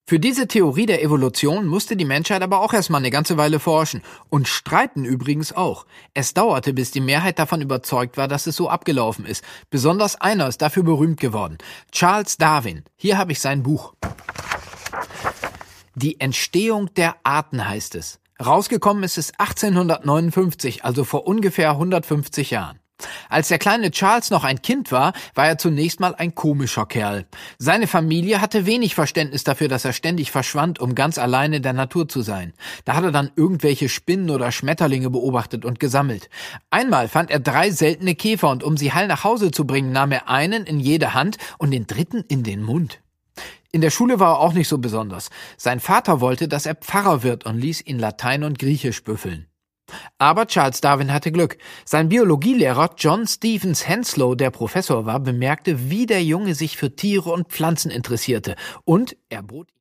Für diese Theorie der Evolution musste die Menschheit aber auch erstmal eine ganze Weile forschen. Und streiten übrigens auch. Es dauerte, bis die Mehrheit davon überzeugt war, dass es so abgelaufen ist. Besonders einer ist dafür berühmt geworden. Charles Darwin. Hier habe ich sein Buch. Die Entstehung der Arten heißt es. Rausgekommen ist es 1859, also vor ungefähr 150 Jahren. Als der kleine Charles noch ein Kind war, war er zunächst mal ein komischer Kerl. Seine Familie hatte wenig Verständnis dafür, dass er ständig verschwand, um ganz alleine in der Natur zu sein. Da hat er dann irgendwelche Spinnen oder Schmetterlinge beobachtet und gesammelt. Einmal fand er 3 seltene Käfer und um sie heil nach Hause zu bringen, nahm er einen in jede Hand und den dritten in den Mund. In der Schule war er auch nicht so besonders. Sein Vater wollte, dass er Pfarrer wird und ließ ihn Latein und Griechisch büffeln. Aber Charles Darwin hatte Glück. Sein Biologielehrer John Stevens Henslow, der Professor war, bemerkte, wie der Junge sich für Tiere und Pflanzen interessierte. Und er bot